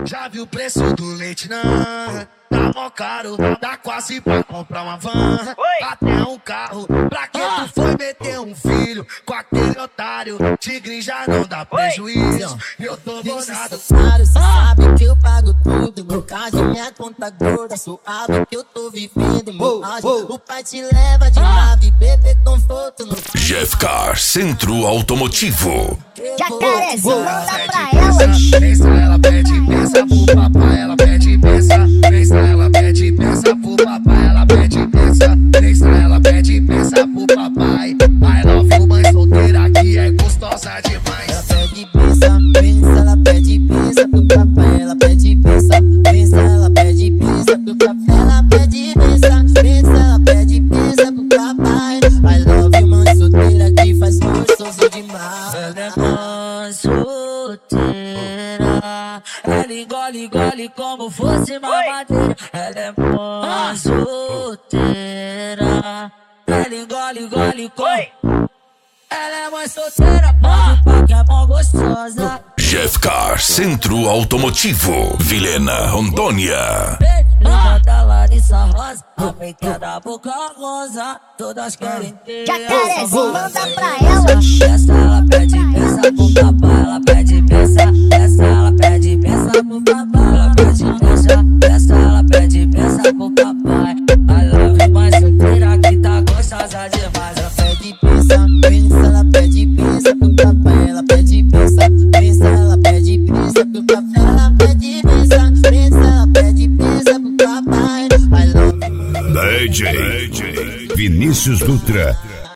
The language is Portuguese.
Já viu o preço do leite, não? Tá mó caro, dá quase pra comprar uma van. Até um carro, pra que tu foi meter um filho com aquele otário? Tigre já não dá prejuízo, eu tô bolado. Cê sabe que eu pago tudo, meu caso, minha conta gorda. Suave que eu tô vivendo, meu áudio. O pai te leva de nave, bebê conforto no Jeffcar Centro Automotivo. Jacarezinho, manda pra ela. Pensa, ela pede, pensa pro papai, ela pede, pensa. Pensa, ela pede, pensa pro papai, ela pede, pensa. Pensa, ela pede, pensa pro papai. I love you, mãe solteira que é gostosa demais. Ela pede pensa, pensa, ela pede pensa pro papai, ela pede pensa, pensa, ela pede pensa pro papai, ela pede pensa, pensa, ela pede pensa pro papai. I love you, mãe solteira que faz gostoso demais. Ela é mãe solteira, ela engole como fosse mamadeira. Ela é mãe solteira, ela engole como. Ela é mãe solteira, pode pá que é mó gostosa. Jeffcar Centro Automotivo, Vilhena, Rondônia. Prima da Larissa Rosa, a peita da Boca Rosa, todas querem ter. Jacarezinho, manda pra ela. Essa ela pede pensa pro papai, ela pede pensa. Essa ela pede pensa pro papai, ela pede pensa. Essa ela pede pensa pro papai. I love you, mãe solteira que tá gostosa demais. Ela pede pensa, pensa, ela pede pensa pro papai, ela pede pensa. Pensa, ela pede pensa pro papai, ela pede pensa. Pensa, ela pede pensa pro papai. I love you. DJ Vinícius Dutra.